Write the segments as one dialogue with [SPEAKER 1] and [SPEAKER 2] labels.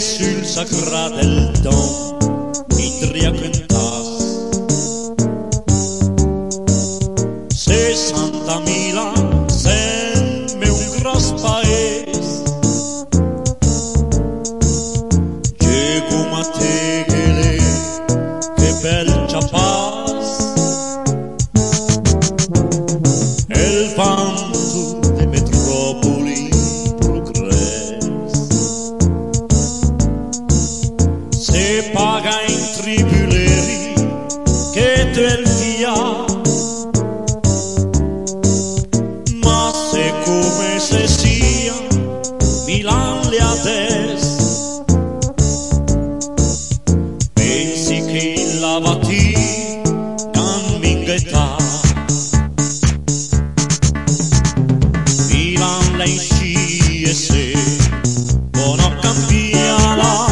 [SPEAKER 1] sul sacra del don vidria cantas 60.000 sembra un gros paese che come te che bel ciapas el vanto de metropoli se paga in tribuleri che del via, ma se come se sia Milan le adesso pensi che in lavati non minghetta Milan le sci e se buono cambiala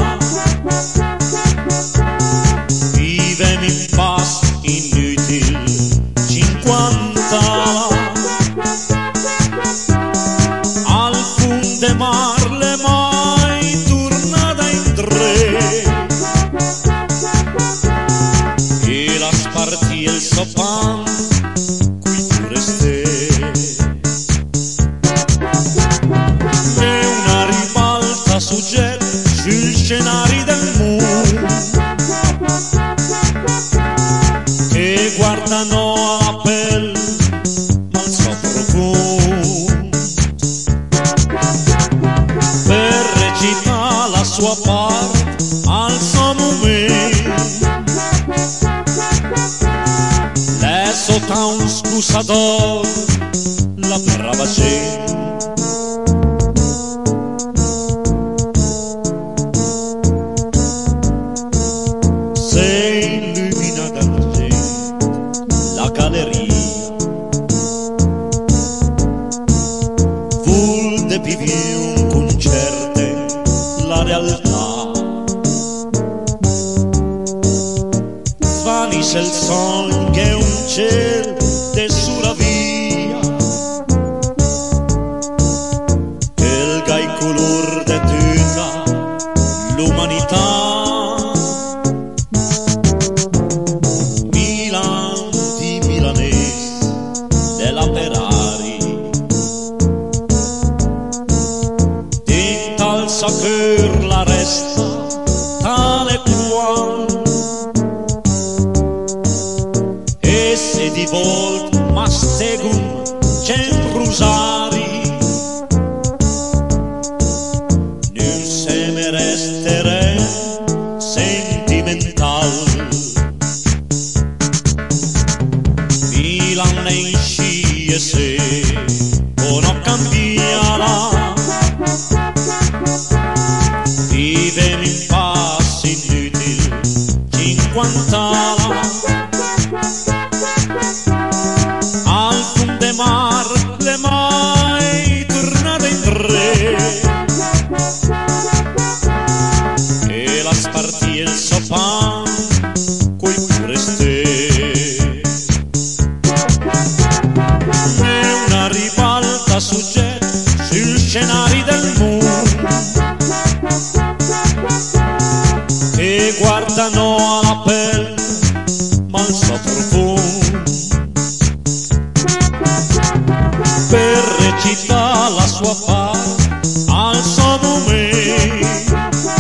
[SPEAKER 1] in pass inutil 50 al funde mar le mai tornata in tre e la spartì il sopan qui tu reste e una ribalta su jet sul scenario del mondo che guardano alla pelle ma il so profondo per recitare la sua parte al suo momento le sotto un scusador la brava gente vuol vivi un concerto la realtà svanisce il sogno che è un cielo de sura via che il gai color de tutta l'umanità Milan di milanese della Ferrari sacur la resta tale qual e se di volta mastegum c'è rusari non se me restere sentimental Milan ne sci e se o no cambiarà vive in passi inutili 50 al funde mar le mai tornate in tre e la spartì il sopan coi pure ste e una ribalta su jet sul scenario del mondo che guardano alla pelle ma il so profondo per recitare la sua parte al suo momento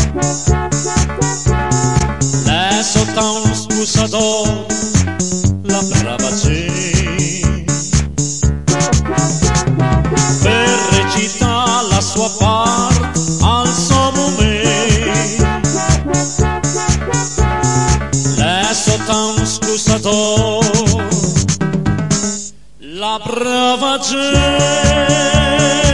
[SPEAKER 1] le sotto un scusador la brava gente per recitare la sua parte al suo momento un scusador la brava gente